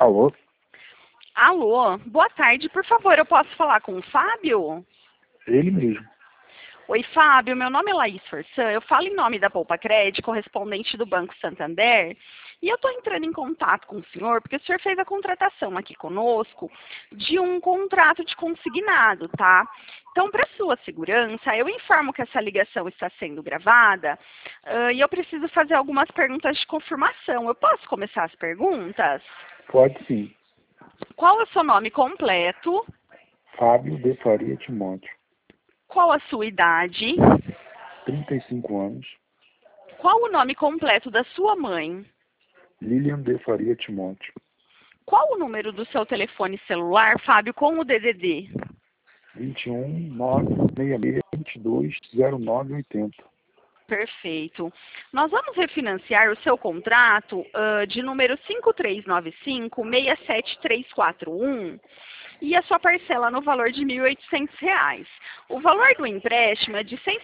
Alô? Alô, boa tarde, por favor, eu posso falar com o Fábio? Ele mesmo. Oi, Fábio, meu nome é Laís Forçan, eu falo em nome da Poupa Cred, correspondente do Banco Santander, e eu estou entrando em contato com o senhor, porque o senhor fez a contratação aqui conosco de um contrato de consignado, tá? Então, para sua segurança, eu informo que essa ligação está sendo gravada e eu preciso fazer algumas perguntas de confirmação. Eu posso começar as perguntas? Pode sim. Qual é o seu nome completo? Fábio de Faria Timóteo. Qual a sua idade? 35 anos. Qual o nome completo da sua mãe? Lilian de Faria Timóteo. Qual o número do seu telefone celular, Fábio, com o DDD? 21 966 22 0980. Perfeito. Nós vamos refinanciar o seu contrato de número 5395-67341 e a sua parcela no valor de R$ 1.800. O valor do empréstimo é de R$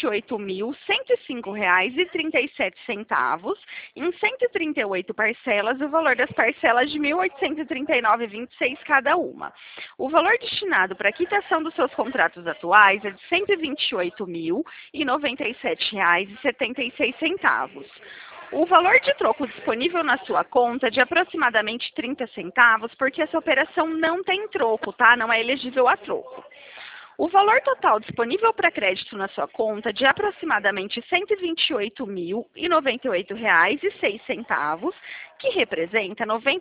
128.105,37 em 138 parcelas, o valor das parcelas de R$ 1.839,26 cada uma. O valor destinado para a quitação dos seus contratos atuais é de R$ 128.097,76. O valor de troco disponível na sua conta é de aproximadamente 30 centavos, porque essa operação não tem troco, tá? Não é elegível a troco. O valor total disponível para crédito na sua conta é de aproximadamente R$ 128.098,06, que representa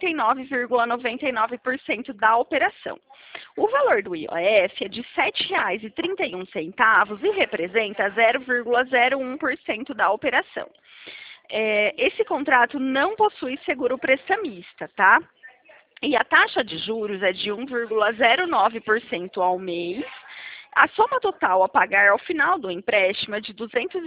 99,99% da operação. O valor do IOF é de R$ 7,31 e representa 0,01% da operação. Esse contrato não possui seguro prestamista, tá? E a taxa de juros é de 1,09% ao mês. A soma total a pagar ao final do empréstimo é de R$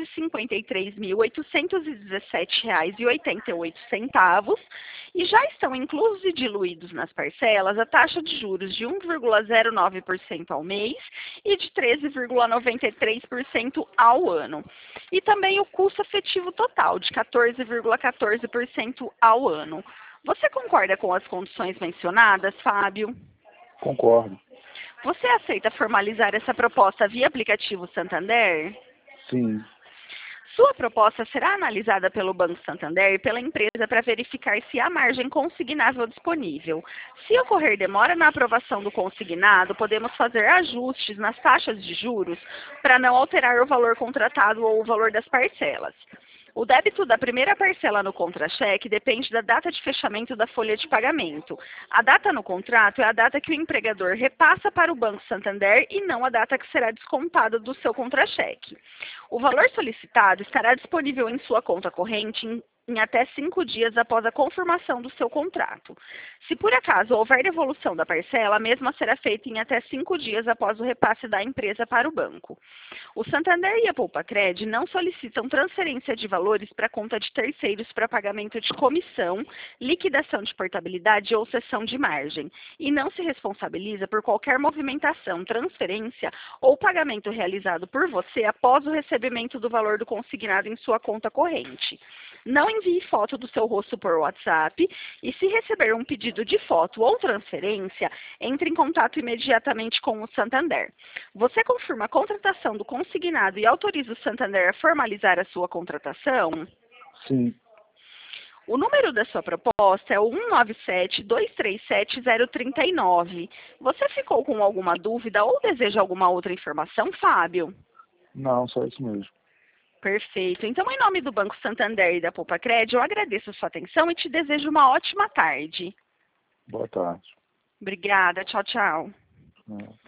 253.817,88 e já estão inclusos e diluídos nas parcelas a taxa de juros de 1,09% ao mês e de 13,93% ao ano. E também o custo efetivo total de 14,14% ao ano. Você concorda com as condições mencionadas, Fábio? Concordo. Você aceita formalizar essa proposta via aplicativo Santander? Sim. Sua proposta será analisada pelo Banco Santander e pela empresa para verificar se há margem consignável disponível. Se ocorrer demora na aprovação do consignado, podemos fazer ajustes nas taxas de juros para não alterar o valor contratado ou o valor das parcelas. O débito da primeira parcela no contra-cheque depende da data de fechamento da folha de pagamento. A data no contrato é a data que o empregador repassa para o Banco Santander e não a data que será descontada do seu contra-cheque. O valor solicitado estará disponível em sua conta corrente em até 5 dias após a confirmação do seu contrato. Se por acaso houver devolução da parcela, a mesma será feita em até 5 dias após o repasse da empresa para o banco. O Santander e a Poupa Cred não solicitam transferência de valores para conta de terceiros para pagamento de comissão, liquidação de portabilidade ou cessão de margem, e não se responsabiliza por qualquer movimentação, transferência ou pagamento realizado por você após o recebimento do valor do consignado em sua conta corrente. Não envie foto do seu rosto por WhatsApp e, se receber um pedido de foto ou transferência, entre em contato imediatamente com o Santander. Você confirma a contratação do consignado e autoriza o Santander a formalizar a sua contratação? Sim. O número da sua proposta é o 197-237-039. Você ficou com alguma dúvida ou deseja alguma outra informação, Fábio? Não, só isso mesmo. Perfeito. Então, em nome do Banco Santander e da Poupa Cred, eu agradeço a sua atenção e te desejo uma ótima tarde. Boa tarde. Obrigada. Tchau, tchau.